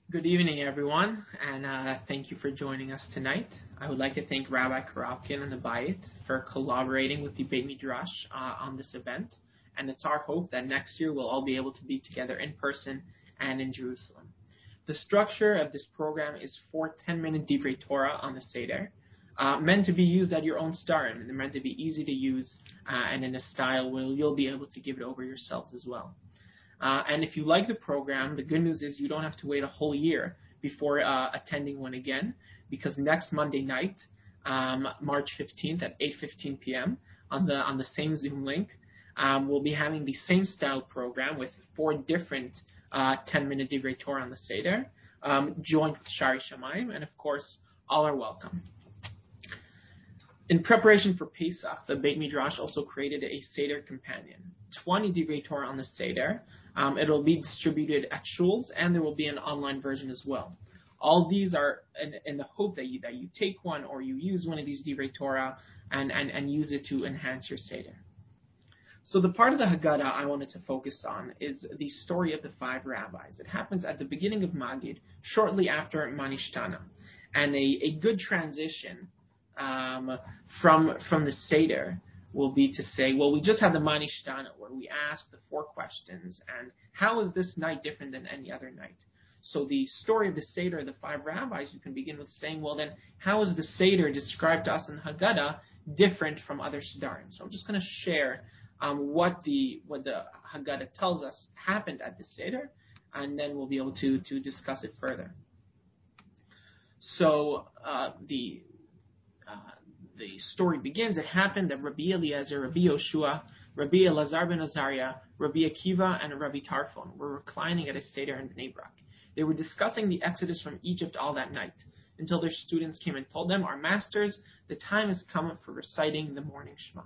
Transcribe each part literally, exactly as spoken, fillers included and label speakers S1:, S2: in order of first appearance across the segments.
S1: Good evening, everyone, and uh, thank you for joining us tonight. I would like to thank Rabbi Karapkin and the Bayit for collaborating with the Beit Midrash uh, on this event, and it's our hope that next year we'll all be able to be together in person and in Jerusalem. The structure of this program is four ten-minute Divrei Torah on the Seder, uh, meant to be used at your own starim, and they're meant to be easy to use uh, and in a style where you'll be able to give it over yourselves as well. Uh, and if you like the program, the good news is you don't have to wait a whole year before uh, attending one again, because next Monday night, um, March fifteenth at eight fifteen p.m. on the on the same Zoom link, um, we'll be having the same style program with four different uh, ten-minute Divrei Torah on the Seder, um, joined with Shari Shamayim, and of course, all are welcome. In preparation for Pesach, the Beit Midrash also created a Seder companion, twenty Divrei Torah on the Seder. Um, it'll be distributed at shuls, and there will be an online version as well. All these are in, in the hope that you that you take one or you use one of these Divrei Torah and, and, and use it to enhance your Seder. So the part of the Haggadah I wanted to focus on is the story of the five rabbis. It happens at the beginning of Magid, shortly after Manishtana, and a, a good transition um, from from the Seder will be to say, well, we just had the Manishtana where we asked the four questions, and how is this night different than any other night? So the story of the Seder, the five rabbis, you can begin with saying, well, then, how is the Seder described to us in the Haggadah different from other Sedarim? So I'm just going to share um, what the what the Haggadah tells us happened at the Seder, and then we'll be able to, to discuss it further. So uh, the... Uh, The story begins. It happened that Rabbi Eliezer, Rabbi Yoshua, Rabbi Elazar ben Azariah, Rabbi Akiva, and Rabbi Tarfon were reclining at a Seder in Bnei Brak. They were discussing the exodus from Egypt all that night, until their students came and told them, "Our masters, the time has come for reciting the morning Shema."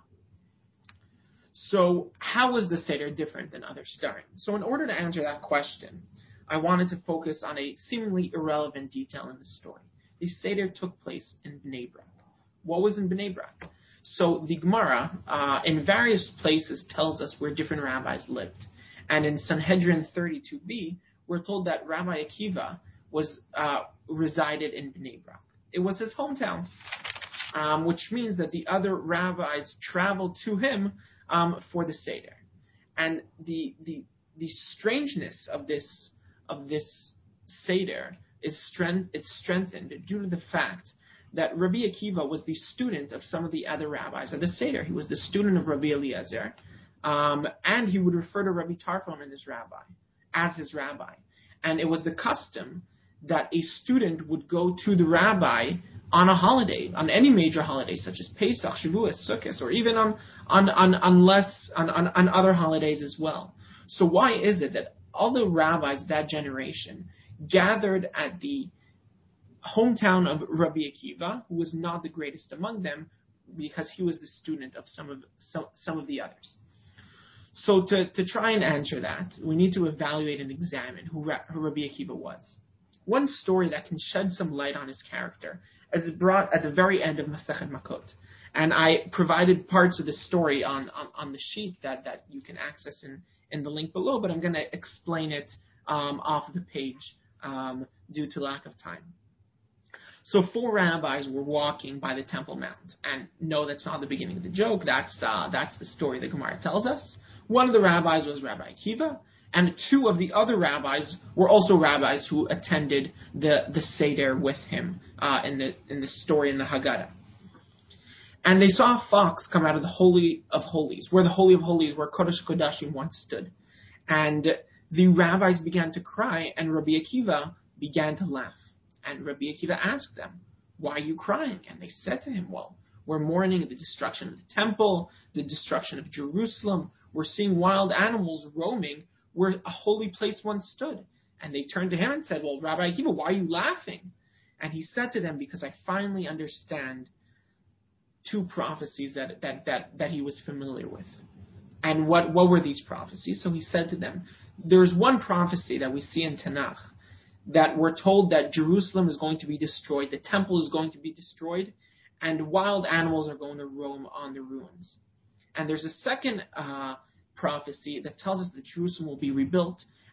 S1: So, how was the Seder different than other Sedarim? So, in order to answer that question, I wanted to focus on a seemingly irrelevant detail in the story. The Seder took place in Bnei Brak. What was in Bnei Brak? So the Gemara, uh, in various places, tells us where different rabbis lived. And in Sanhedrin thirty-two b, we're told that Rabbi Akiva was uh, resided in Bnei Brak. It was his hometown, um, which means that the other rabbis traveled to him um, for the Seder. And the the the strangeness of this of this Seder is strength. It's strengthened due to the fact that Rabbi Akiva was the student of some of the other rabbis at the Seder. He was the student of Rabbi Eliezer, um, and he would refer to Rabbi Tarfon and his rabbi, as his rabbi. And it was the custom that a student would go to the rabbi on a holiday, on any major holiday, such as Pesach, Shavuos, Sukkot, or even on, on, on, on, less, on, on, on other holidays as well. So why is it that all the rabbis of that generation gathered at the hometown of Rabbi Akiva, who was not the greatest among them, because he was the student of some of some, some of the others. So to, to try and answer that, we need to evaluate and examine who, who Rabbi Akiva was. One story that can shed some light on his character is brought at the very end of Masechet Makot. And I provided parts of the story on, on, on the sheet that, that you can access in, in the link below, but I'm going to explain it um, off the page um, due to lack of time. So four rabbis were walking by the Temple Mount, and no, that's not the beginning of the joke. That's uh, that's the story the Gemara tells us. One of the rabbis was Rabbi Akiva, and two of the other rabbis were also rabbis who attended the, the Seder with him uh, in the in the story in the Haggadah. And they saw a fox come out of the Holy of Holies, where the Holy of Holies, where Kodesh Kodashim once stood, and the rabbis began to cry, and Rabbi Akiva began to laugh. And Rabbi Akiva asked them, "Why are you crying?" And they said to him, "Well, we're mourning the destruction of the temple, the destruction of Jerusalem. We're seeing wild animals roaming where a holy place once stood." And they turned to him and said, "Well, Rabbi Akiva, why are you laughing?" And he said to them, "Because I finally understand two prophecies that that that, that he was familiar with." And what, what were these prophecies? So he said to them, there's one prophecy that we see in Tanakh, that we're told that Jerusalem is going to be destroyed, the temple is going to be destroyed, and wild animals are going to roam on the ruins. And there's a second uh, prophecy that tells us that Jerusalem will be rebuilt,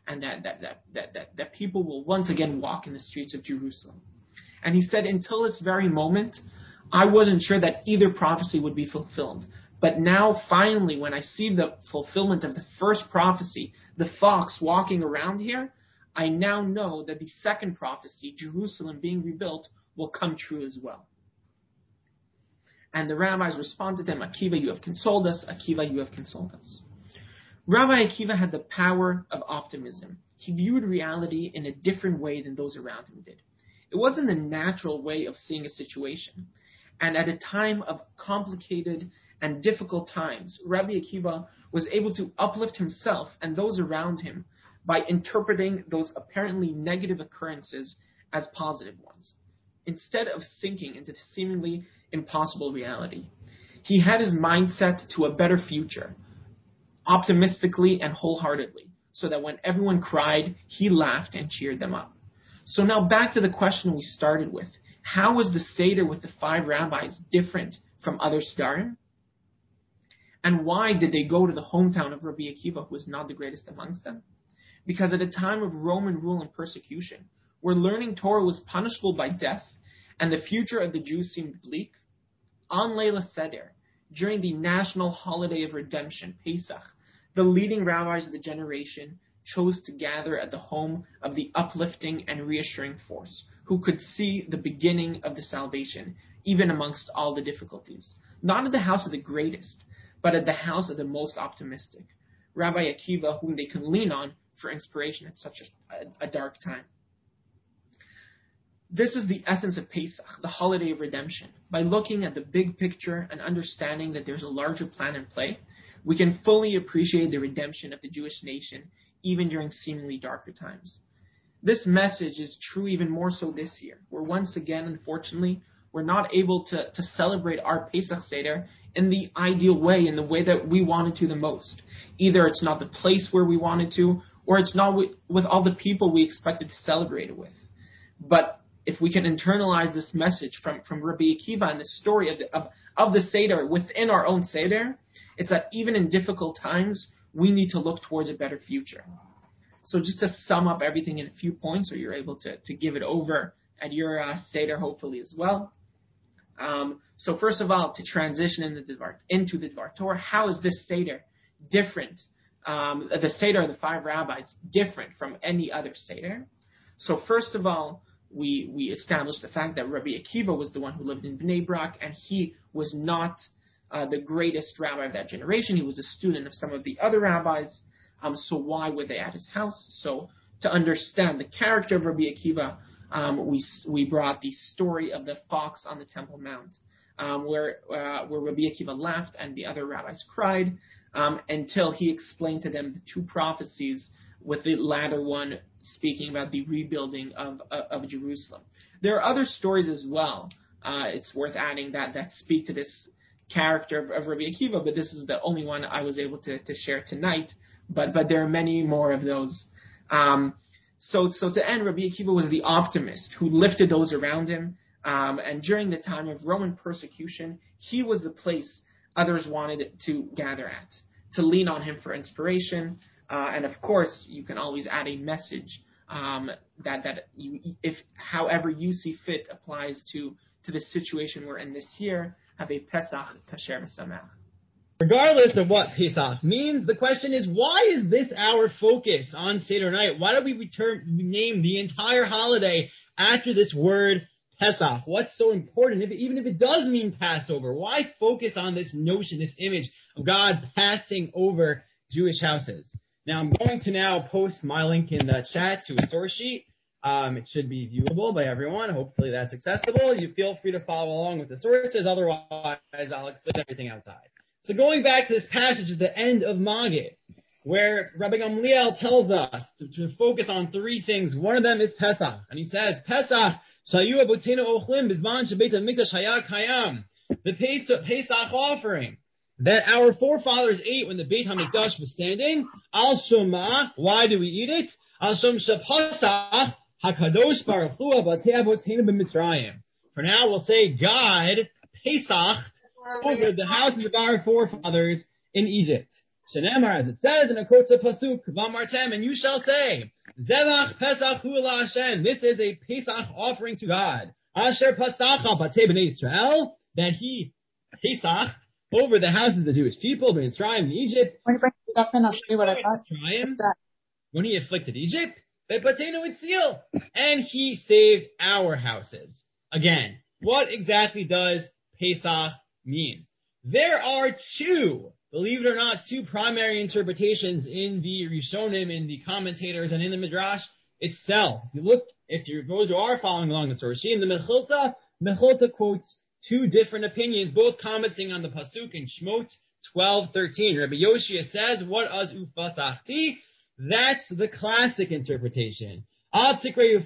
S1: and that, that, that, that, that, that people will once again walk in the streets of Jerusalem. And he said, until this very moment, I wasn't sure that either prophecy would be fulfilled. But now, finally, when I see the fulfillment of the first prophecy, the fox walking around here, I now know that the second prophecy, Jerusalem being rebuilt, will come true as well. And the rabbis responded to him, Akiva, you have consoled us. Akiva, you have consoled us. Rabbi Akiva had the power of optimism. He viewed reality in a different way than those around him did. It wasn't the natural way of seeing a situation. And at a time of complicated and difficult times, Rabbi Akiva was able to uplift himself and those around him by interpreting those apparently negative occurrences as positive ones, instead of sinking into the seemingly impossible reality. He had his mindset to a better future, optimistically and wholeheartedly, so that when everyone cried, he laughed and cheered them up. So now back to the question we started with. How was the Seder with the five rabbis different from other Sdarim? And why did they go to the hometown of Rabbi Akiva, who was not the greatest amongst them? Because at a time of Roman rule and persecution, where learning Torah was punishable by death, and the future of the Jews seemed bleak, on Leila Seder, during the national holiday of redemption, Pesach, the leading rabbis of the generation chose to gather at the home of the uplifting and reassuring force, who could see the beginning of the salvation, even amongst all the difficulties. Not at the house of the greatest, but at the house of the most optimistic, Rabbi Akiva, whom they can lean on for inspiration at such a, a, a dark time. This is the essence of Pesach, the holiday of redemption. By looking at the big picture and understanding that there's a larger plan in play, we can fully appreciate the redemption of the Jewish nation, even during seemingly darker times. This message is true even more so this year, where once again, unfortunately, we're not able to, to celebrate our Pesach Seder in the ideal way, in the way that we wanted to the most. Either it's not the place where we wanted to, or it's not with, with all the people we expected to celebrate it with. But if we can internalize this message from, from Rabbi Akiva and the story of the, of, of the Seder within our own Seder, it's that even in difficult times, we need to look towards a better future. So just to sum up everything in a few points, or you're able to, to give it over at your uh, Seder hopefully as well. Um, so first of all, to transition in the Dvar, into the Dvar Torah, how is this Seder different, um, the Seder of the five rabbis, different from any other Seder? So first of all, we we established the fact that Rabbi Akiva was the one who lived in Bnei Brak, and he was not uh, the greatest rabbi of that generation. He was a student of some of the other rabbis. Um, so why were they at his house? So to understand the character of Rabbi Akiva, um, we we brought the story of the fox on the Temple Mount, um, where uh, where Rabbi Akiva laughed and the other rabbis cried, um, until he explained to them the two prophecies, with the latter one speaking about the rebuilding of of, of Jerusalem. There are other stories as well. Uh, it's worth adding that that speak to this character of, of Rabbi Akiva, but this is the only one I was able to, to share tonight. But but there are many more of those. Um, so so to end, Rabbi Akiva was the optimist who lifted those around him. Um, and during the time of Roman persecution, he was the place others wanted to gather at, to lean on him for inspiration. Uh, and of course, you can always add a message um, that that you, if however you see fit, applies to to the situation we're in this year. Have a Pesach Kasher V'Sameach.
S2: Regardless of what Pesach means, the question is, why is this our focus on Seder night? Why do we return, name the entire holiday after this word Pesach? What's so important? If, even if it does mean Passover, why focus on this notion, this image of God passing over Jewish houses? Now, I'm going to now post my link in the chat to a source sheet. Um, it should be viewable by everyone. Hopefully that's accessible. You feel free to follow along with the sources. Otherwise, I'll explain everything outside. So going back to this passage at the end of Magid, where Rabbi Gamliel tells us to, to focus on three things. One of them is Pesach. And he says, Pesach, shayu abotenu ochlim bizman shebeit hamikdash haya kayam. The Pesach offering that our forefathers ate when the Beit HaMikdash was standing. Al Shema, why do we eat it? Al Shem Shepasach HaKadosh Baruch Hu Abatei Abotenu b'Mitzrayim. For now we'll say God, Pesach, over the houses of our forefathers in Egypt. Shenemar, as it says in a quote of Pasuk, Vamartem, and you shall say, Zevach Pesach hu Hashem, this is a Pesach offering to God. Asher Pasacha Batei B'nai Yisrael, that he Pesach over the houses of the Jewish people, in Mitzrayim, in Egypt.
S3: When you bring it up, then I'll show you what I got.
S2: When he afflicted Egypt, and he saved our houses. Again, what exactly does Pesach mean? There are two, believe it or not, two primary interpretations in the Rishonim, in the commentators, and in the Midrash itself. If you look, if you those who are following along the source, in the Mechilta, Mechilta quotes two different opinions, both commenting on the Pasuk in Shmot twelve thirteen. Rabbi Yoshia says, what az ufasachti? That's the classic interpretation. The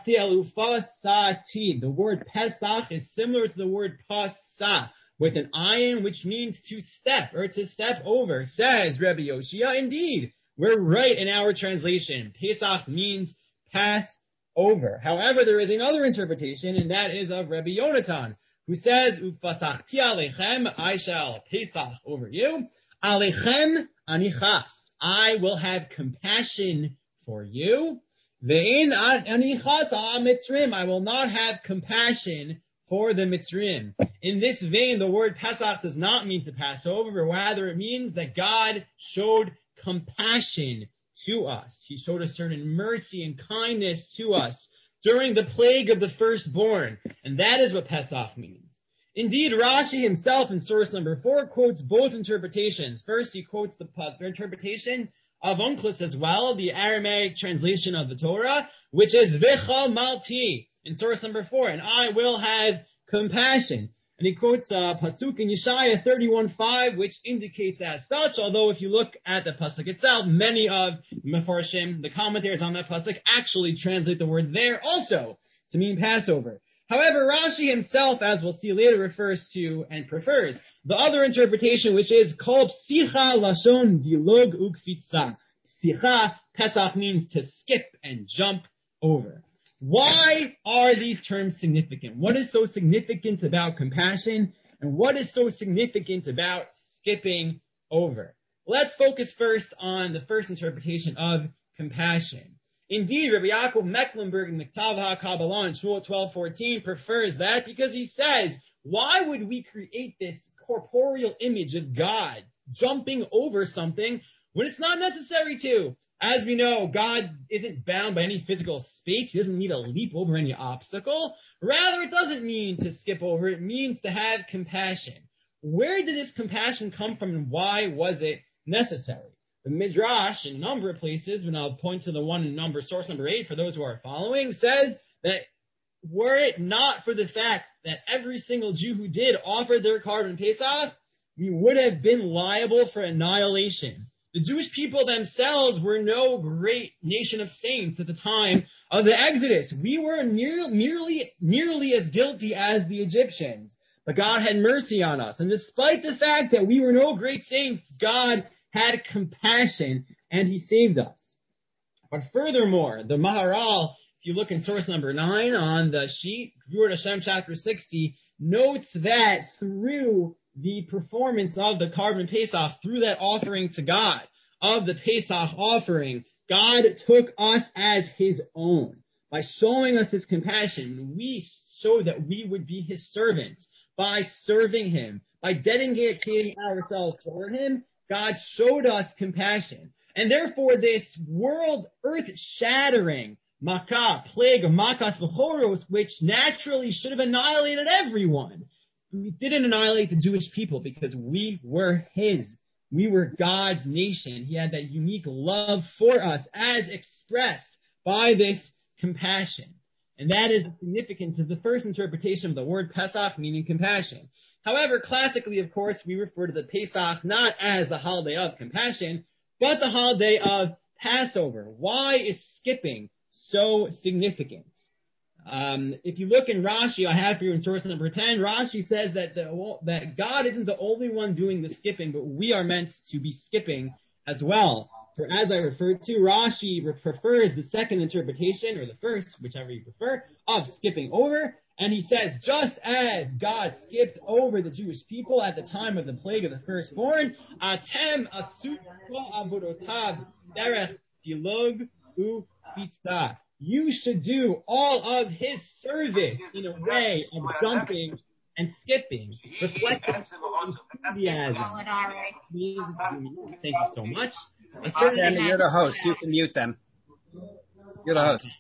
S2: word Pesach is similar to the word Pasah, with an ayin, which means to step, or to step over. Says Rabbi Yoshia, indeed, we're right in our translation. Pesach means pass over. However, there is another interpretation, and that is of Rabbi Yonatan, who says, Ufasachti alechem, I shall Pesach over you. Alechem anichas, I will have compassion for you. Ve'in anichas ha'mitzrim, I will not have compassion for the Mitzrim. In this vein, the word Pesach does not mean to pass over, but rather it means that God showed compassion to us. He showed a certain mercy and kindness to us during the plague of the firstborn. And that is what Pesach means. Indeed, Rashi himself in source number four quotes both interpretations. First, he quotes the interpretation of Onkelos as well, the Aramaic translation of the Torah, which is V'cha malti in source number four, and I will have compassion. And he quotes uh, Pasuk in Yeshaya thirty-one five, which indicates as such, although if you look at the Pasuk itself, many of Mefarshim, the commentators on that Pasuk, actually translate the word there also to mean Passover. However, Rashi himself, as we'll see later, refers to and prefers the other interpretation, which is called Psicha Lashon Dilog Ukfitza. Psicha, Pesach means to skip and jump over. Why are these terms significant? What is so significant about compassion? And what is so significant about skipping over? Let's focus first on the first interpretation of compassion. Indeed, Rabbi Yaakov Mecklenburg in Miktav HaKabbalah in Shmuel twelve fourteen prefers that because he says, why would we create this corporeal image of God jumping over something when it's not necessary to? As we know, God isn't bound by any physical space. He doesn't need to leap over any obstacle. Rather, it doesn't mean to skip over. It means to have compassion. Where did this compassion come from and why was it necessary? The Midrash, in a number of places, and I'll point to the one in number, source number eight for those who are following, says that were it not for the fact that every single Jew who did offer their Korban Pesach, we would have been liable for annihilation. The Jewish people themselves were no great nation of saints at the time of the Exodus. We were near, nearly, nearly as guilty as the Egyptians. But God had mercy on us. And despite the fact that we were no great saints, God had compassion and he saved us. But furthermore, the Maharal, if you look in source number nine on the sheet, Gvurot Hashem chapter sixty, notes that through the performance of the Korban Pesach, through that offering to God, of the Pesach offering, God took us as his own. By showing us his compassion, we showed that we would be his servants. By serving him, by dedicating ourselves toward him, God showed us compassion. And therefore this world, earth-shattering Makkah, plague of Makas Bechoros, which naturally should have annihilated everyone, we didn't annihilate the Jewish people because we were his. We were God's nation. He had that unique love for us as expressed by this compassion. And that is the significance of the first interpretation of the word Pesach, meaning compassion. However, classically, of course, we refer to the Pesach not as the holiday of compassion, but the holiday of Passover. Why is skipping so significant? Um, if you look in Rashi, I have here in source number ten, Rashi says that the, that God isn't the only one doing the skipping, but we are meant to be skipping as well. For as I referred to, Rashi prefers the second interpretation, or the first, whichever you prefer, of skipping over, And he says, just as God skipped over the Jewish people at the time of the plague of the firstborn, atem asu kol avodotav derech dilog u pitzah. You should do all of his service in a way of jumping and skipping, reflecting enthusiasm. Please, thank you so much.
S4: Sammy, you're the host. You can mute them. You're the host.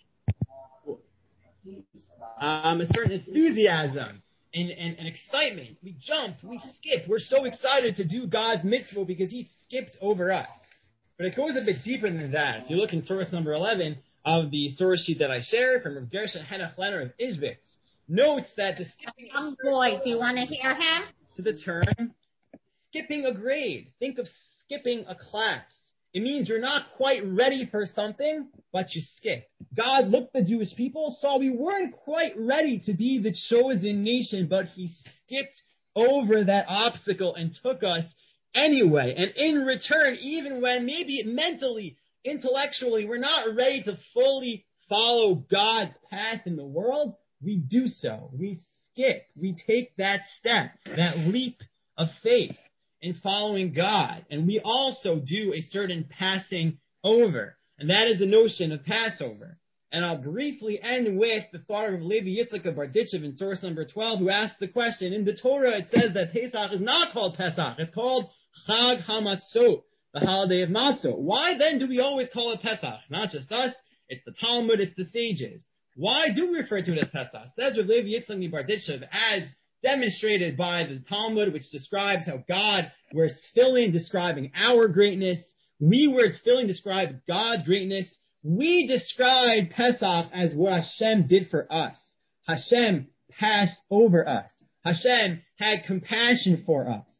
S2: Um, a certain enthusiasm and, and, and excitement. We jumped, we skipped. We're so excited to do God's mitzvah because he skipped over us. But it goes a bit deeper than that. If you look in source number eleven of the source sheet that I shared from Rav Gershon Henoch Leonard of Ishbitz, notes that the skipping
S3: Young boy, do you want to hear him?
S2: to the term skipping a grade. Think of skipping a class. It means you're not quite ready for something, but you skip. God looked at the Jewish people, saw we weren't quite ready to be the chosen nation, but he skipped over that obstacle and took us anyway. And in return, even when maybe mentally, intellectually, we're not ready to fully follow God's path in the world, we do so. We skip. We take that step, that leap of faith in following God. And we also do a certain passing over. And that is the notion of Passover. And I'll briefly end with the thought of Levi Yitzchak of Barditchev in source number twelve, who asked the question. In the Torah, it says that Pesach is not called Pesach. It's called Chag HaMatzot, the holiday of Matzot. Why then do we always call it Pesach? Not just us. It's the Talmud. It's the sages. Why do we refer to it as Pesach? Says Rav Levi Yitzchak of Barditchev, as demonstrated by the Talmud, which describes how God wears tefillin, describing our greatness. We wear tefillin, describe God's greatness. We describe Pesach as what Hashem did for us. Hashem passed over us. Hashem had compassion for us.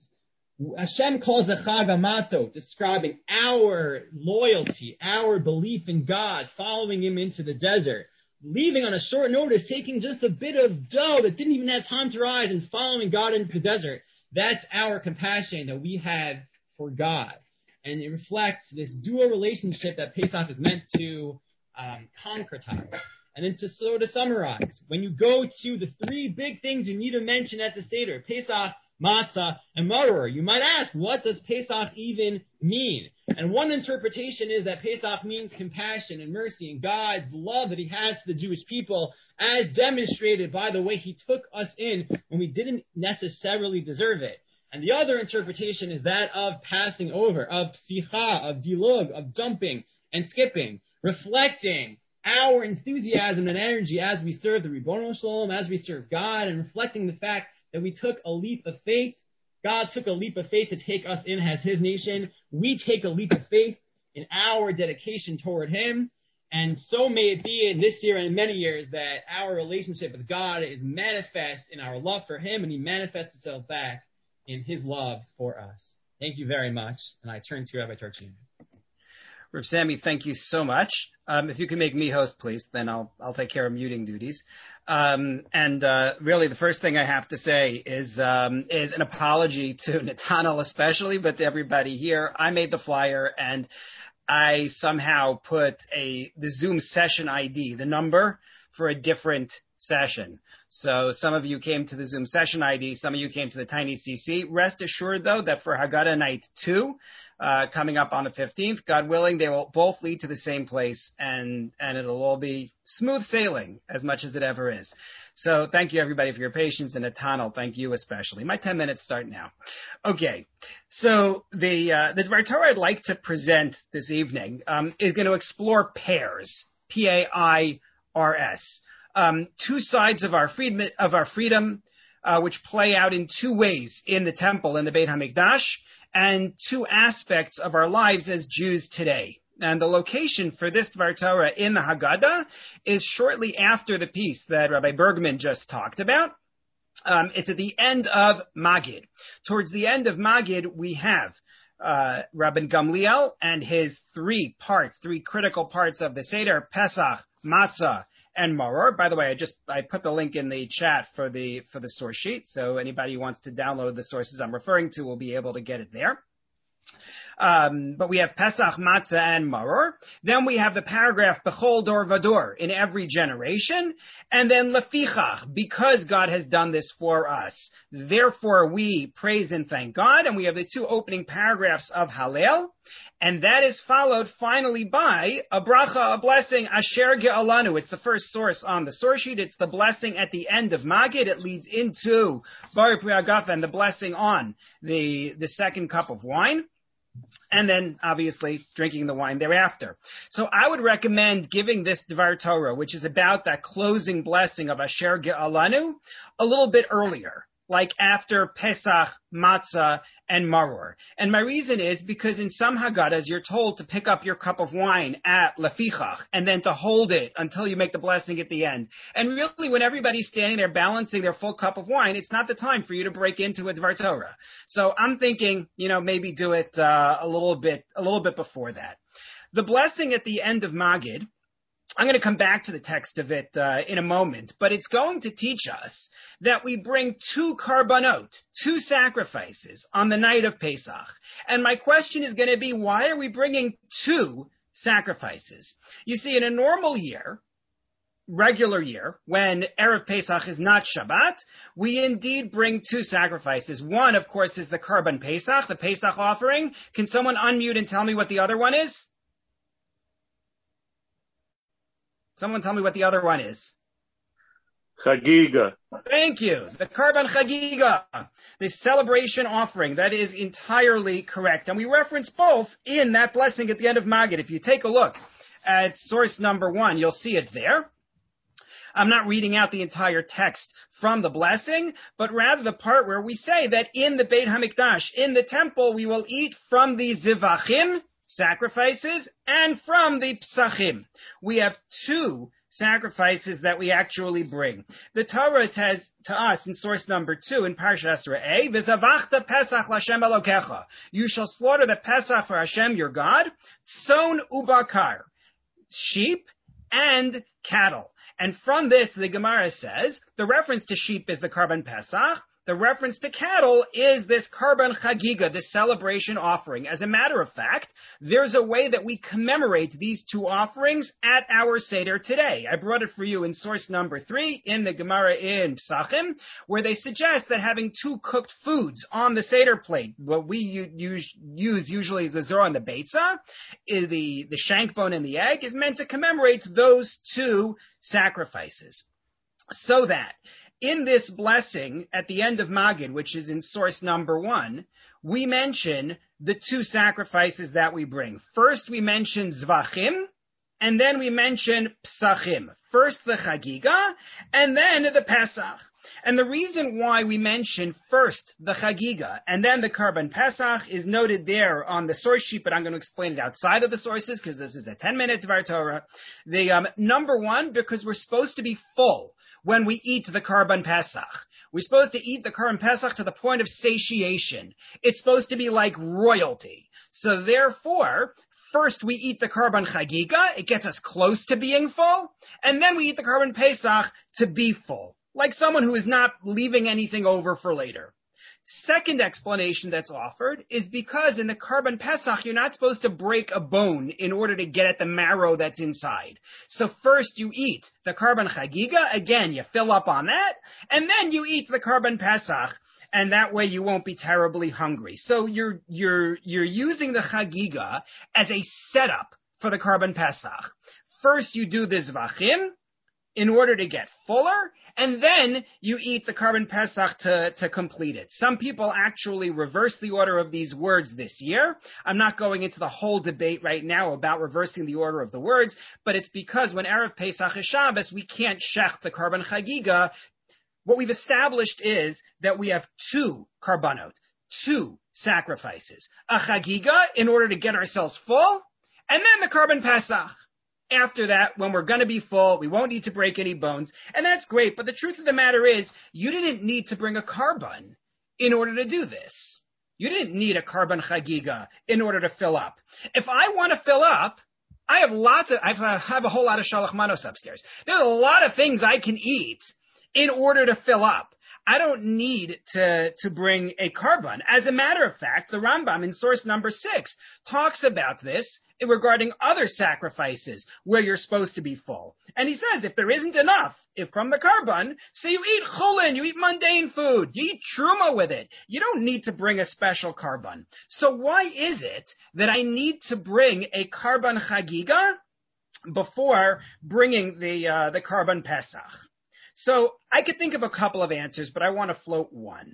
S2: Hashem calls it Chag HaMatzot, describing our loyalty, our belief in God, following him into the desert, leaving on a short notice, taking just a bit of dough that didn't even have time to rise and following God into the desert. That's our compassion that we have for God. And it reflects this dual relationship that Pesach is meant to um, concretize. And then to, so to summarize, when you go to the three big things you need to mention at the Seder, Pesach, Matzah, and Maror, you might ask, what does Pesach even mean? And one interpretation is that Pesach means compassion and mercy and God's love that he has for the Jewish people, as demonstrated by the way he took us in when we didn't necessarily deserve it. And the other interpretation is that of passing over, of psicha, of dilug, of jumping and skipping, reflecting our enthusiasm and energy as we serve the Ribbono Shalom, as we serve God, and reflecting the fact that we took a leap of faith. God took a leap of faith to take us in as his nation. We take a leap of faith in our dedication toward him. And so may it be in this year and in many years that our relationship with God is manifest in our love for him, and he manifests itself back in his love for us. Thank you very much. And I turn to Rabbi Tarchino.
S4: Rav Sammy, thank you so much. Um, if you can make me host, please, then I'll I'll take care of muting duties. Um, and uh, really, the first thing I have to say is um, is an apology to Nathaniel especially, but to everybody here. I made the flyer, and I somehow put a the Zoom session I D, the number, for a different session. So some of you came to the Zoom session I D, some of you came to the Tiny C C. Rest assured, though, that for Haggadah Night two, uh, coming up on the fifteenth, God willing, they will both lead to the same place, and, and it'll all be smooth sailing as much as it ever is. So thank you, everybody, for your patience, and Nathaniel, thank you especially. My ten minutes start now. Okay, so the uh, the Dvar Torah I'd like to present this evening um, is going to explore pairs, P A I R S. Um, two sides of our freedom, of our freedom, uh, which play out in two ways in the temple, in the Beit HaMikdash, and two aspects of our lives as Jews today. And the location for this Dvar Torah in the Haggadah is shortly after the piece that Rabbi Bergman just talked about. Um, it's at the end of Magid. Towards the end of Magid, we have uh, Rabbi Gamliel and his three parts, three critical parts of the Seder, Pesach, Matzah, and Maror. By the way, I just I put the link in the chat for the for the source sheet, so anybody who wants to download the sources I'm referring to will be able to get it there. Um, but we have Pesach, Matzah, and Maror. Then we have the paragraph Bechol Dor Vador, in every generation. And then Lefichach, because God has done this for us. Therefore we praise and thank God. And we have the two opening paragraphs of Hallel. And that is followed finally by a bracha, a blessing, Asher Ge'alanu. It's the first source on the source sheet. It's the blessing at the end of Magid. It leads into Baruch Priagafa and the blessing on the, the second cup of wine. And then, obviously, drinking the wine thereafter. So I would recommend giving this Dvar Torah, which is about that closing blessing of Asher Ge'alanu, a little bit earlier, like after Pesach, Matzah, and Maror. And my reason is because in some Haggadahs, you're told to pick up your cup of wine at Lefichach, and then to hold it until you make the blessing at the end. And really, when everybody's standing there balancing their full cup of wine, it's not the time for you to break into a Dvar Torah. So I'm thinking, you know, maybe do it uh, a little bit, a little bit before that. The blessing at the end of Magid, I'm going to come back to the text of it uh, in a moment, but it's going to teach us that we bring two karbanot, two sacrifices on the night of Pesach. And my question is going to be, why are we bringing two sacrifices? You see, in a normal year, regular year, when Erev Pesach is not Shabbat, we indeed bring two sacrifices. One, of course, is the Karban Pesach, the Pesach offering. Can someone unmute and tell me what the other one is? Someone tell me what the other one is.
S5: Chagiga.
S4: Thank you. The Karban Chagiga, the celebration offering. That is entirely correct. And we reference both in that blessing at the end of Magid. If you take a look at source number one, you'll see it there. I'm not reading out the entire text from the blessing, but rather the part where we say that in the Beit HaMikdash, in the temple, we will eat from the zivachim, sacrifices, and from the psachim. We have two sacrifices that we actually bring. The Torah says to us in source number two in Parshas Re'eh, V'zavachta Pesach Lashem Elokecha. You shall slaughter the Pesach for Hashem your God, tson ubakar, sheep and cattle. And from this, the Gemara says, the reference to sheep is the Karban Pesach. The reference to cattle is this Karban Chagiga, this celebration offering. As a matter of fact, there's a way that we commemorate these two offerings at our Seder today. I brought it for you in source number three in the Gemara in Psachim, where they suggest that having two cooked foods on the Seder plate, what we use, use usually is the Zorah and the Beitza, the, the shank bone and the egg, is meant to commemorate those two sacrifices. So that in this blessing at the end of Magid, which is in source number one, we mention the two sacrifices that we bring. First, we mention Zvachim, and then we mention Psachim. First the Chagiga, and then the Pesach. And the reason why we mention first the Chagiga and then the Karban Pesach is noted there on the source sheet, but I'm going to explain it outside of the sources because this is a ten-minute Dvar Torah. The um, number one, because we're supposed to be full when we eat the Karban Pesach. We're supposed to eat the Karban Pesach to the point of satiation. It's supposed to be like royalty. So therefore, first we eat the Karban Chagiga, it gets us close to being full, and then we eat the Karban Pesach to be full, like someone who is not leaving anything over for later. Second explanation that's offered is because in the Karban Pesach, you're not supposed to break a bone in order to get at the marrow that's inside. So first you eat the Karban Chagiga, again, you fill up on that, and then you eat the Karban Pesach, and that way you won't be terribly hungry. So you're, you're, you're using the Chagiga as a setup for the Karban Pesach. First you do the Zvachim in order to get fuller, and then you eat the Karban Pesach to, to complete it. Some people actually reverse the order of these words this year. I'm not going into the whole debate right now about reversing the order of the words, but it's because when Erev Pesach is Shabbos, we can't shech the Karban Chagiga. What we've established is that we have two karbanot, two sacrifices. A Chagiga in order to get ourselves full, and then the Karban Pesach. After that, when we're going to be full, we won't need to break any bones. And that's great. But the truth of the matter is, you didn't need to bring a karban in order to do this. You didn't need a Karban Chagiga in order to fill up. If I want to fill up, I have lots of, I have a whole lot of shalach manos upstairs. There's a lot of things I can eat in order to fill up. I don't need to, to bring a carbon. As a matter of fact, the Rambam in source number six talks about this regarding other sacrifices where you're supposed to be full. And he says, if there isn't enough, if from the carbon, say you eat chulin, you eat mundane food, you eat truma with it, you don't need to bring a special carbon. So why is it that I need to bring a carbon chagiga before bringing the, uh, the carbon Pesach? So I could think of a couple of answers, but I want to float one.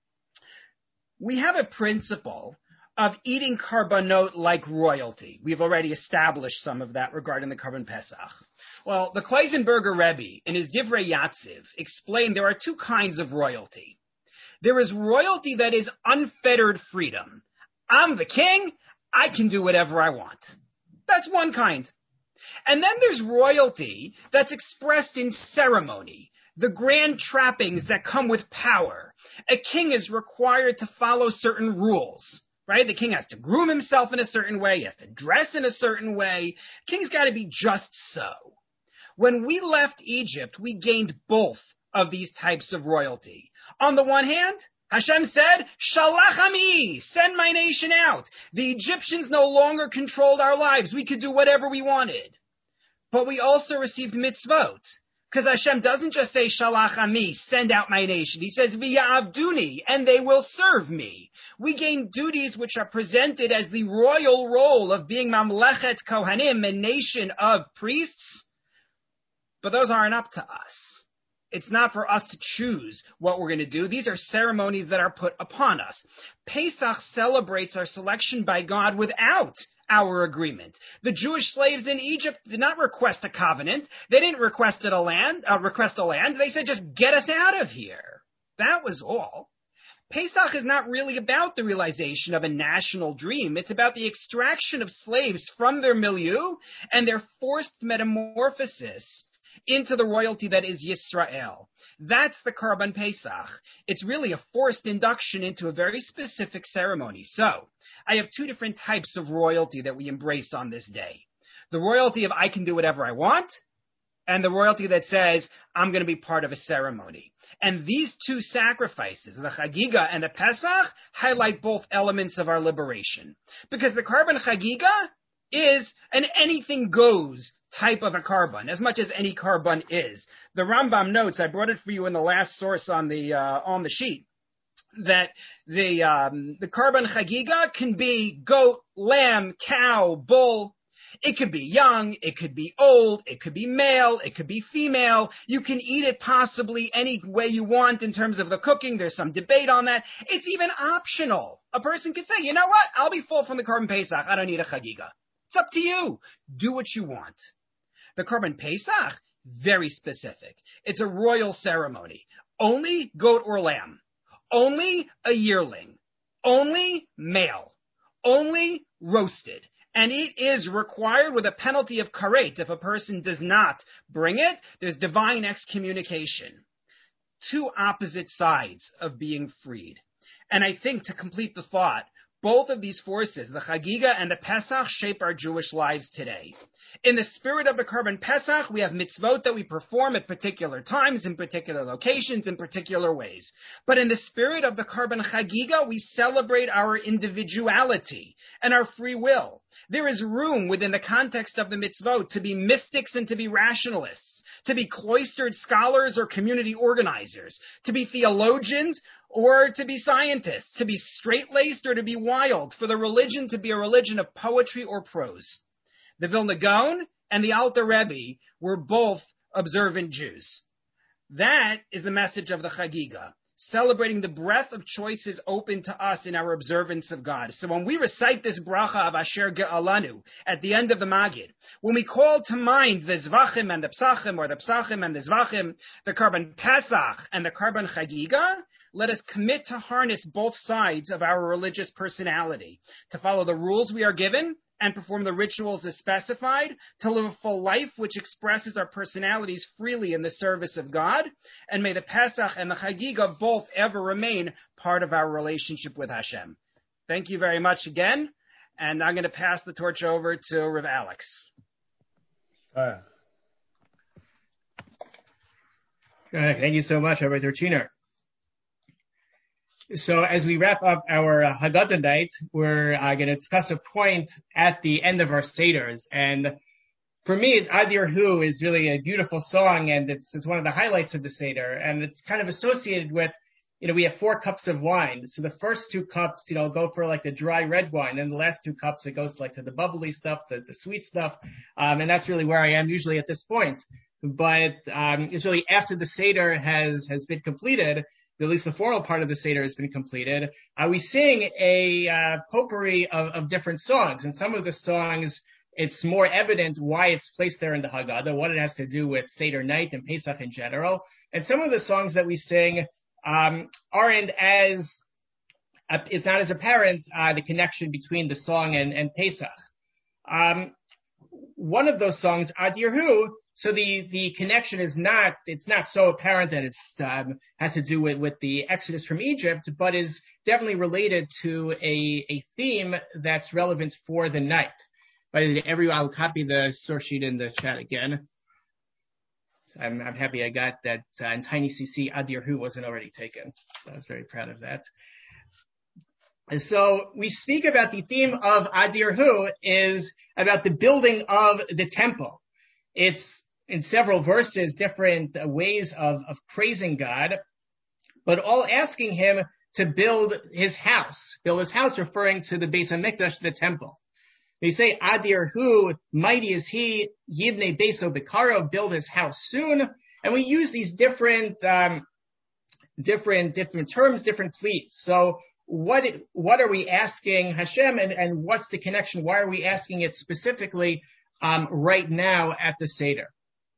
S4: We have a principle of eating carbonot like royalty. We've already established some of that regarding the carbon Pesach. Well, the Kleisenberger Rebbe, in his Divrei Yatziv, explained there are two kinds of royalty. There is royalty that is unfettered freedom. I'm the king, I can do whatever I want. That's one kind. And then there's royalty that's expressed in ceremony, the grand trappings that come with power. A king is required to follow certain rules, right? The king has to groom himself in a certain way. He has to dress in a certain way. King's got to be just so. When we left Egypt, we gained both of these types of royalty. On the one hand, Hashem said, Shalach ami, send my nation out. The Egyptians no longer controlled our lives. We could do whatever we wanted. But we also received mitzvot. Because Hashem doesn't just say, Shalach ami, send out my nation. He says, V'ya'avduni, and they will serve me. We gain duties which are presented as the royal role of being Mamlechet Kohanim, a nation of priests. But those aren't up to us. It's not for us to choose what we're going to do. These are ceremonies that are put upon us. Pesach celebrates our selection by God without our agreement. The Jewish slaves in Egypt did not request a covenant. They didn't request a land, uh, request a land. They said, just get us out of here. That was all. Pesach is not really about the realization of a national dream. It's about the extraction of slaves from their milieu and their forced metamorphosis into the royalty that is Yisrael. That's the Karban Pesach. It's really a forced induction into a very specific ceremony. So, I have two different types of royalty that we embrace on this day. The royalty of I can do whatever I want, and the royalty that says I'm going to be part of a ceremony. And these two sacrifices, the Chagiga and the Pesach, highlight both elements of our liberation. Because the Karban Chagiga is an anything goes type of a carbon, as much as any carbon is. The Rambam notes, I brought it for you in the last source on the uh, on the sheet, that the um, the carbon chagiga can be goat, lamb, cow, bull. It could be young, it could be old, it could be male, it could be female. You can eat it possibly any way you want in terms of the cooking. There's some debate on that. It's even optional. A person could say, you know what? I'll be full from the carbon Pesach. I don't need a chagiga. It's up to you. Do what you want. The Karban Pesach, very specific. It's a royal ceremony. Only goat or lamb. Only a yearling. Only male. Only roasted. And it is required with a penalty of karet. If a person does not bring it, there's divine excommunication. Two opposite sides of being freed. And I think to complete the thought, both of these forces, the Chagiga and the Pesach, shape our Jewish lives today. In the spirit of the Karban Pesach, we have mitzvot that we perform at particular times, in particular locations, in particular ways. But in the spirit of the Karban Chagiga, we celebrate our individuality and our free will. There is room within the context of the mitzvot to be mystics and to be rationalists, to be cloistered scholars or community organizers, to be theologians or to be scientists, to be straight-laced or to be wild, for the religion to be a religion of poetry or prose. The Vilna Gaon and the Alter Rebbe were both observant Jews. That is the message of the Chagiga, celebrating the breadth of choices open to us in our observance of God. So when we recite this bracha of Asher Ge'alanu at the end of the Magid, when we call to mind the Zvachim and the Psachim, or the Psachim and the Zvachim, the Karban Pesach and the Karban Chagiga, let us commit to harness both sides of our religious personality, to follow the rules we are given and perform the rituals as specified, to live a full life which expresses our personalities freely in the service of God, and may the Pesach and the Chagiga both ever remain part of our relationship with Hashem. Thank you very much again, and I'm going to pass the torch over to Rav Alex.
S6: Uh, Thank you so much, Rabbi Turchiner.
S7: So as we wrap up our uh, Haggadah night, we're uh, going to discuss a point at the end of our Seders. And for me, Adir Hu is really a beautiful song, and it's, it's one of the highlights of the Seder. And it's kind of associated with, you know, we have four cups of wine. So the first two cups, you know, go for like the dry red wine. And the last two cups, it goes like to the bubbly stuff, the, the sweet stuff. Um, and that's really where I am usually at this point. But um, it's really after the Seder has, has been completed, at least the formal part of the Seder has been completed, uh, we sing a uh, potpourri of, of different songs. And some of the songs, it's more evident why it's placed there in the Haggadah, what it has to do with Seder night and Pesach in general. And some of the songs that we sing um, aren't as, uh, it's not as apparent, uh, the connection between the song and, and Pesach. Um, one of those songs, Adir Hu, so the, the connection is not, it's not so apparent that it's, um, has to do with, with the Exodus from Egypt, but is definitely related to a, a theme that's relevant for the night. By the way, everyone, I'll copy the source sheet in the chat again. I'm, I'm happy I got that uh, in Tiny C C, Adir Hu wasn't already taken. So I was very proud of that. And so we speak about the theme of Adir Hu is about the building of the temple. It's in several verses, different ways of, of praising God, but all asking him to build his house. Build his house, referring to the Beis HaMikdash, the temple. They say, Adir Hu, mighty is he, Yivnei Beiso Bikaro, build his house soon. And we use these different, um, different, different terms, different pleas. So what, what are we asking Hashem, and, and what's the connection? Why are we asking it specifically, um, right now at the Seder?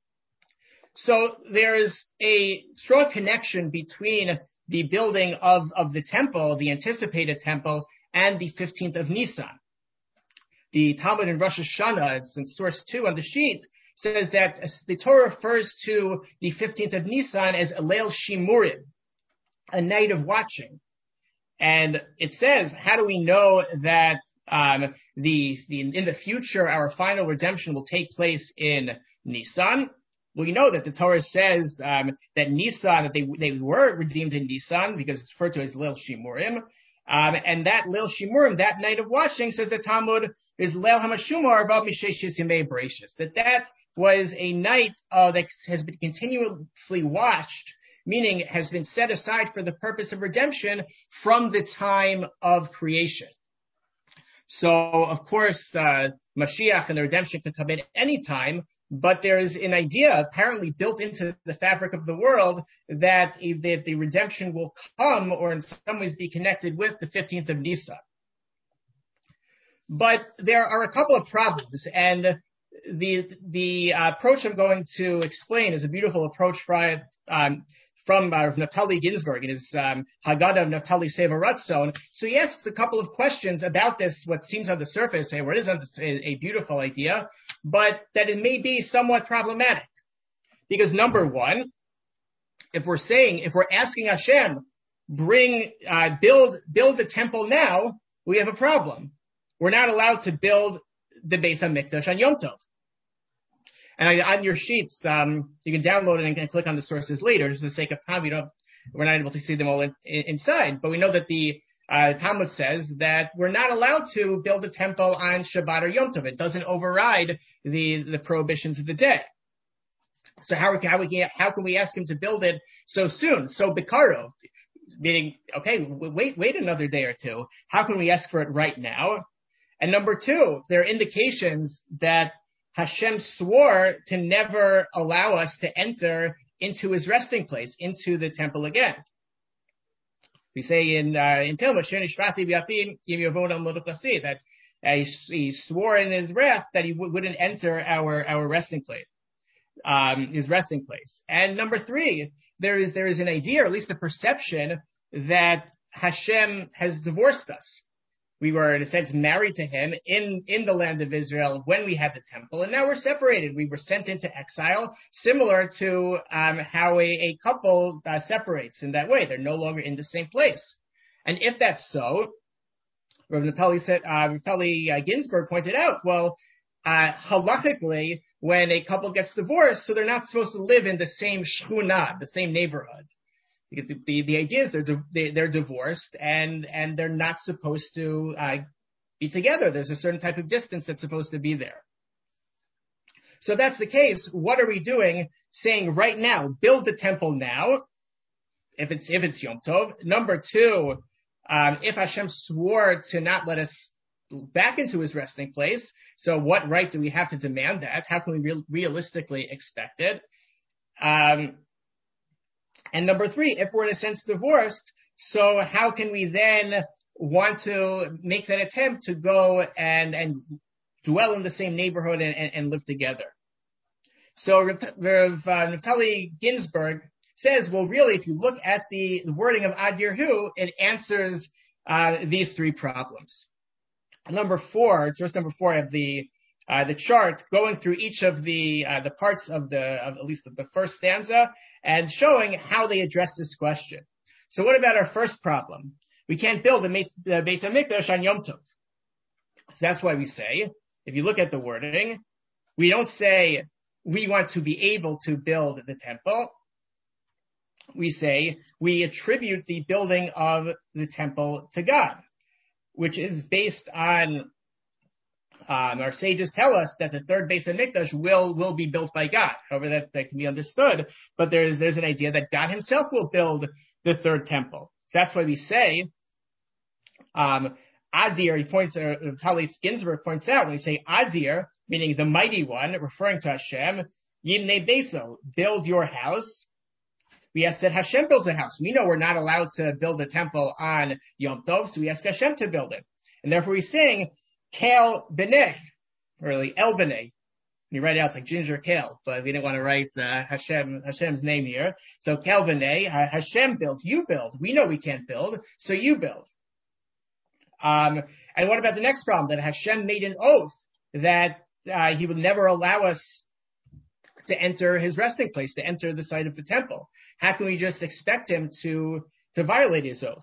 S7: So there's a strong connection between the building of, of the temple, the anticipated temple, and the fifteenth of Nisan. The Talmud in Rosh Hashanah, it's in source two on the sheet, says that the Torah refers to the fifteenth of Nisan as Leil Shimurim, a night of watching. And it says, how do we know that um, the, the in the future our final redemption will take place in Nisan? Well, you know that the Torah says um, that Nisan, that they they were redeemed in Nisan because it's referred to as Leil Shimurim. Um, and that Leil Shimurim, that night of watching, says the Talmud, is Leil HaMashumar above Misheshis Yemei Bereshis. That that was a night uh, that has been continuously watched, meaning has been set aside for the purpose of redemption from the time of creation. So, of course, uh, Mashiach and the redemption can come in any time, but there's an idea apparently built into the fabric of the world that the, the redemption will come or in some ways be connected with the fifteenth of Nisan. But there are a couple of problems, and the the uh, approach I'm going to explain is a beautiful approach from um, from uh, Naftali Ginsburg in his um, Haggadah of Naftali Seva Ratzon. So he asks a couple of questions about this, what seems on the surface, a, what is a, a beautiful idea, but that it may be somewhat problematic. Because number one, if we're saying, if we're asking Hashem, bring, uh, build, build the temple now, we have a problem. We're not allowed to build the Beis HaMikdash on Yom Tov. And I, on your sheets, um, you can download it and, and click on the sources later. Just for the sake of time, we don't, we're not able to see them all in, in, inside. But we know that the uh, Talmud says that we're not allowed to build a temple on Shabbat or Yom Tov. It doesn't override the the prohibitions of the day. So how how we how can we ask him to build it so soon? So Bikaro, meaning okay, wait wait another day or two. How can we ask for it right now? And number two, there are indications that Hashem swore to never allow us to enter into his resting place, into the temple again. We say in uh, in Talmud, that uh, he, he swore in his wrath that he w- wouldn't enter our our resting place, um, his resting place. And number three, there is there is an idea, or at least a perception, that Hashem has divorced us. We were, in a sense, married to him in, in the land of Israel when we had the temple, and now we're separated. We were sent into exile, similar to um, how a, a couple uh, separates in that way. They're no longer in the same place. And if that's so, Rav Naftali said, uh, Naftali uh, Ginsburg pointed out, well, uh, halachically, when a couple gets divorced, so they're not supposed to live in the same shchuna, the same neighborhood. Because the, the, the idea is they're, they, they're divorced and, and they're not supposed to, uh, be together. There's a certain type of distance that's supposed to be there. So if that's the case, what are we doing? Saying right now, build the temple now. If it's, if it's Yom Tov. Number two, um, if Hashem swore to not let us back into his resting place, so what right do we have to demand that? How can we re- realistically expect it? Um, and number three, if we're in a sense divorced, so how can we then want to make that attempt to go and, and dwell in the same neighborhood and, and, and live together? So Rav, Rav uh, Naftali Ginsburg says, well, really, if you look at the, the wording of Ad Yerhu, it answers uh, these three problems. Number four, it's verse number four of the uh, the chart, going through each of the uh, the parts of the of at least the first stanza and showing how they address this question. So, what about our first problem? We can't build the Beit HaMikdash on Yom Tov. So that's why we say, if you look at the wording, we don't say we want to be able to build the temple. We say we attribute the building of the temple to God, which is based on, um, our sages tell us that the third Beit HaMikdash will, will be built by God. However, that, that can be understood, but there's, there's an idea that God himself will build the third temple. So that's why we say, um, Adir, he points, uh, Talis Ginsburg points out, when we say Adir, meaning the mighty one, referring to Hashem, Yimnei Beso, build your house. We ask that Hashem builds a house. We know we're not allowed to build a temple on Yom Tov, so we ask Hashem to build it. And therefore we sing, Kale B'nei, or really El B'nei. You write it out, it's like ginger kale, but we didn't want to write uh, Hashem, Hashem's name here. So Kale B'nei, uh, Hashem built, you build. We know we can't build, so you build. Um, and what about the next problem? That Hashem made an oath that uh, he would never allow us to enter his resting place, to enter the site of the temple. How can we just expect him to, to violate his oath?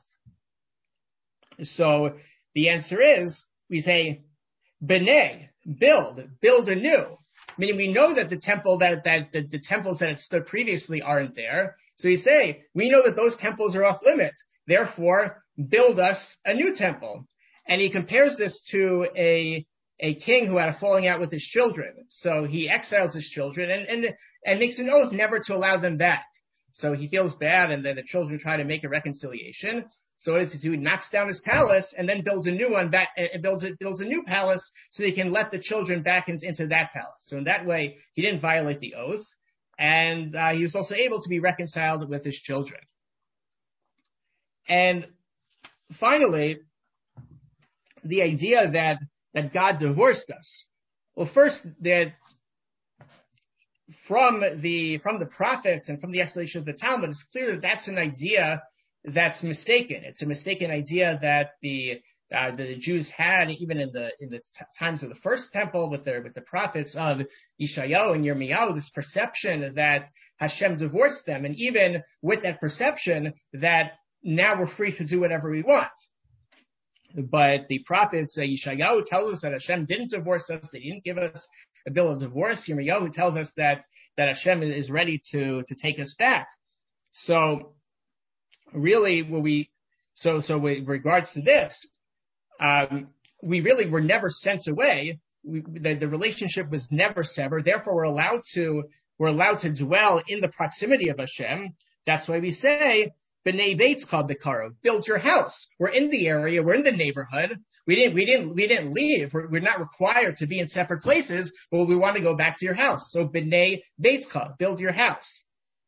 S7: So the answer is, we say, B'nei, build, build anew. Meaning we know that the temple, that, that the, the temples that had stood previously aren't there. So we say, we know that those temples are off limit. Therefore, build us a new temple. And he compares this to a, a king who had a falling out with his children. So he exiles his children and, and, and makes an oath never to allow them back. So he feels bad, and then the children try to make a reconciliation. So what does he do? He knocks down his palace and then builds a new one back, uh, builds a, builds a new palace so he can let the children back in, into that palace. So in that way, he didn't violate the oath, and uh, he was also able to be reconciled with his children. And finally, the idea that, that God divorced us. Well, first, that from the, from the prophets and from the explanation of the Talmud, it's clear that that's an idea that's mistaken. It's a mistaken idea that the, uh, the Jews had even in the, in the t- times of the first temple with their, with the prophets of Yeshayahu and Yirmiyahu, this perception that Hashem divorced them. And even with that perception that now we're free to do whatever we want. But the prophets, uh, Yeshayahu tells us that Hashem didn't divorce us. They didn't give us a bill of divorce. Yirmiyahu tells us that, that Hashem is ready to, to take us back. So really, what we, so, so with regards to this, um, we really were never sent away. We, the, the relationship was never severed. Therefore, we're allowed to, we're allowed to dwell in the proximity of Hashem. That's why we say, B'nei Beitz called B'karo, build your house. We're in the area, we're in the neighborhood. We didn't, we didn't, we didn't leave. We're, we're not required to be in separate places, but we want to go back to your house. So B'nei Beitzcha, build your house.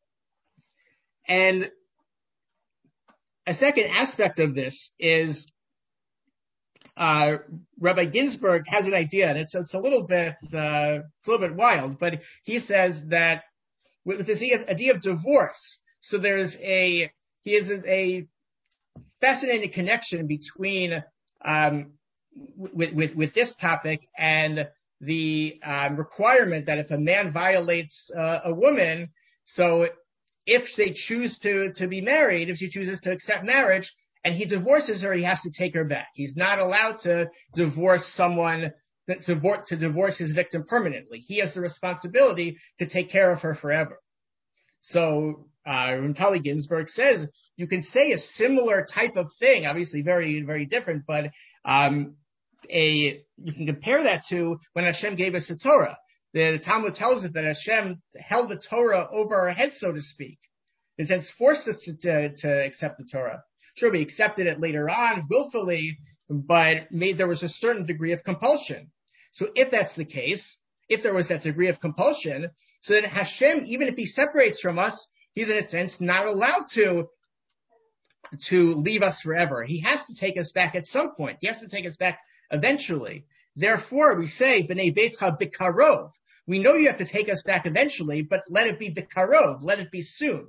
S7: And a second aspect of this is, uh, Rabbi Ginsburg has an idea, and it's, it's a little bit, uh, it's a little bit wild, but he says that with this idea of divorce, so there's a, he has a, a fascinating connection between, um, with, with, with this topic and the, um, requirement that if a man violates, uh, a woman, so if they choose to, to be married, if she chooses to accept marriage and he divorces her, he has to take her back. He's not allowed to divorce someone, to divorce, to divorce his victim permanently. He has the responsibility to take care of her forever. So, uh, Rintali Ginsburg says you can say a similar type of thing, obviously very, very different, but um, a you can compare that to when Hashem gave us the Torah. The, the Talmud tells us that Hashem held the Torah over our heads, so to speak. In a sense, forced us to, to, to accept the Torah. Sure, we accepted it later on willfully, but made, there was a certain degree of compulsion. So if that's the case, if there was that degree of compulsion, so that Hashem, even if he separates from us, he's in a sense not allowed to, to leave us forever. He has to take us back at some point. He has to take us back eventually. Therefore, we say, B'nai Beitcha B'karov. We know you have to take us back eventually, but let it be B'karov. Let it be soon.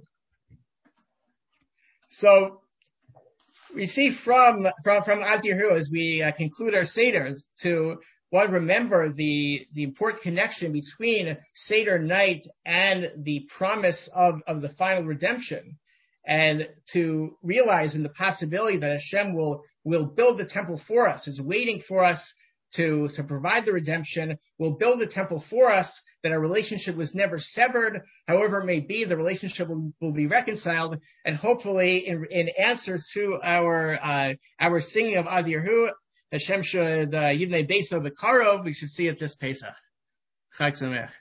S7: So, we see from, from, from Ad Yehu as we uh, conclude our Seders to, one, remember the, the important connection between Seder night and the promise of, of the final redemption. And to realize in the possibility that Hashem will, will build the temple for us, is waiting for us to, to provide the redemption, will build the temple for us, that our relationship was never severed. However it may be, the relationship will, will be reconciled. And hopefully in, in answer to our, uh, our singing of Ad Yehu, Hashem should, uh, Yivnei Beso B'karov, we should see it this Pesach. Chag Sameach.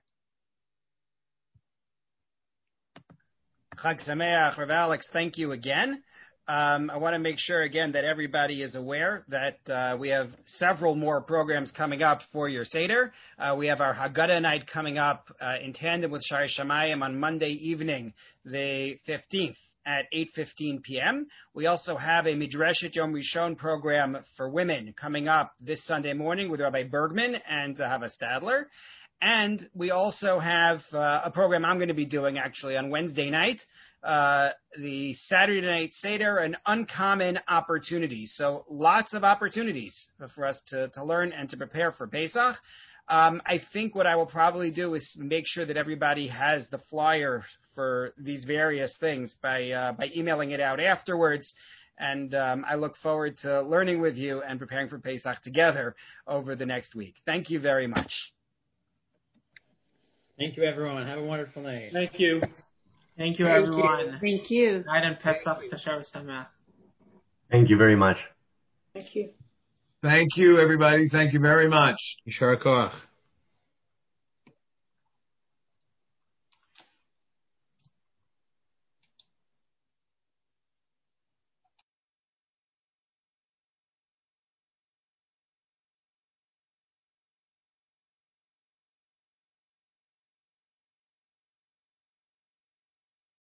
S4: Chag Sameach, Rav Alex, thank you again. Um, I want to make sure again that everybody is aware that uh, we have several more programs coming up for your Seder. Uh, we have our Haggadah night coming up uh, in tandem with Shari Shamayim on Monday evening, the fifteenth at eight fifteen p.m. We also have a Midreshet Yom Rishon program for women coming up this Sunday morning with Rabbi Bergman and uh, Hava Stadler. And we also have uh, a program I'm going to be doing actually on Wednesday night, uh, the Saturday night Seder, an uncommon opportunity. So lots of opportunities for us to, to learn and to prepare for Pesach. Um, I think what I will probably do is make sure that everybody has the flyer for these various things by, uh, by emailing it out afterwards. And um, I look forward to learning with you and preparing for Pesach together over the next week. Thank you very much.
S2: Thank you, everyone. Have a wonderful night.
S6: Thank you.
S1: Thank you,
S8: Thank
S1: everyone.
S8: you. Thank you.
S1: Night and Pesach Kasher Sameach.
S9: Thank you very much.
S8: Thank you.
S10: Thank you, everybody. Thank you very much.
S11: Yishar Koach.